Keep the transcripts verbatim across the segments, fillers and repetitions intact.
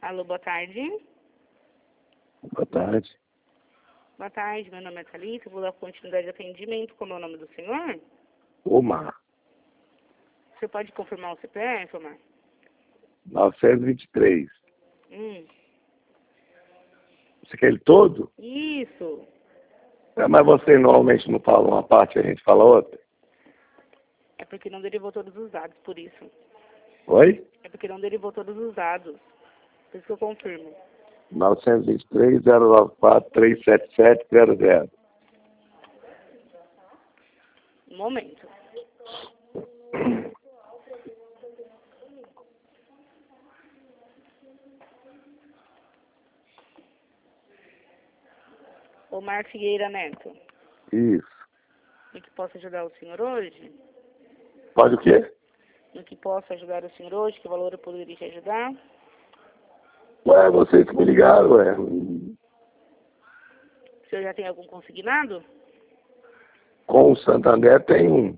Alô, boa tarde. Boa tarde. Boa tarde, meu nome é Thalita, vou dar continuidade de atendimento. Como é o nome do senhor? Omar. Você pode confirmar o C P F, Omar? novecentos e vinte e três. Hum. Você quer ele todo? Isso. É, mas você normalmente não fala uma parte, a gente fala outra. É porque não derivou todos os dados, por isso. Oi? É porque não derivou todos os dados. Por isso que eu confirmo. novecentos e vinte e três, zero nove quatro, três sete sete, zero zero. Um momento. Omar Figueira Neto. Isso. No que posso ajudar o senhor hoje? Pode o quê? No que posso ajudar o senhor hoje? Que valor eu poderia te ajudar? Ué, vocês que me ligaram, ué. O senhor já tem algum consignado? Com o Santander tem um.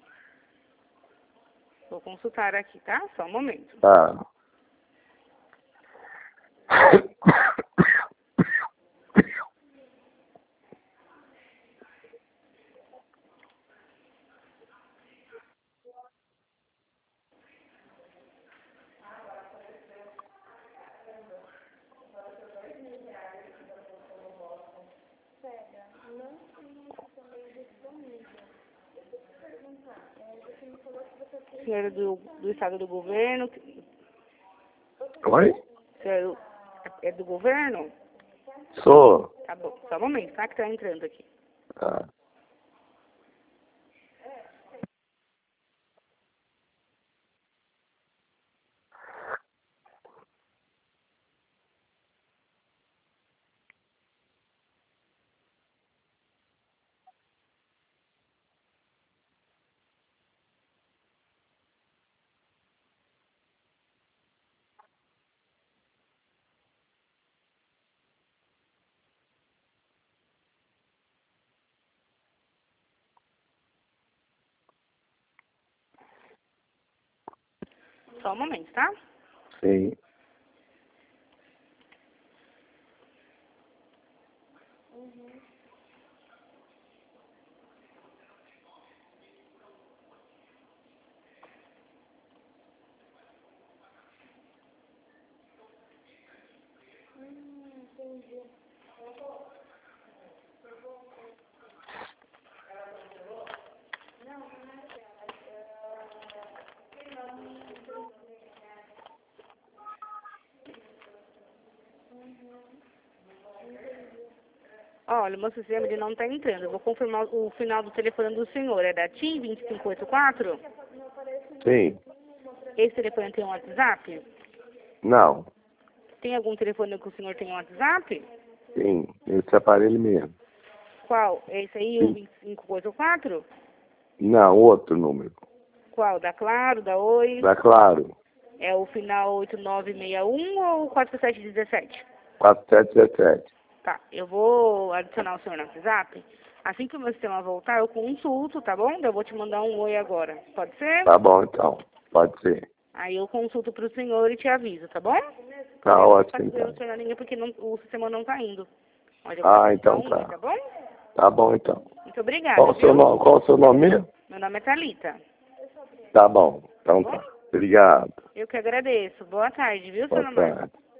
Vou consultar aqui, tá? Só um momento. Tá. O senhor é do, do estado do governo? Oi? O senhor é do governo? Sou. Tá bom, só um momento, tá? Que tá entrando aqui. Tá. Só um momento, tá? Sim. Olha, o meu sistema ele não tá entrando. Eu vou confirmar o final do telefone do senhor. É da TIM vinte e cinco oitenta e quatro? Sim. Esse telefone tem um WhatsApp? Não. Tem algum telefone que o senhor tem um WhatsApp? Sim. Esse aparelho mesmo. Qual? Esse aí, o vinte e cinco oitenta e quatro? Não, outro número. Qual? Da Claro, da Oi? Tá claro. É o final oito nove seis um ou quatro sete um sete? quatro sete um sete. Tá, eu vou adicionar o senhor no WhatsApp. Assim que o meu sistema voltar, eu consulto, tá bom? Eu vou te mandar um oi agora. Pode ser? Tá bom, então. Pode ser. Aí eu consulto pro senhor e te aviso, tá bom? Tá Eu não ótimo, posso fazer o então. senhor na linha porque não, o sistema não tá indo. Mas eu vou Ah, te então mandar um oi, tá. tá bom? Tá bom, então. Muito obrigada, Qual o seu viu? nome? Qual o seu nome mesmo? Meu nome é Thalita. Tá bom. Então Tá bom? tá. Obrigado. Eu que agradeço. Boa tarde, viu, Boa seu Omar? tarde.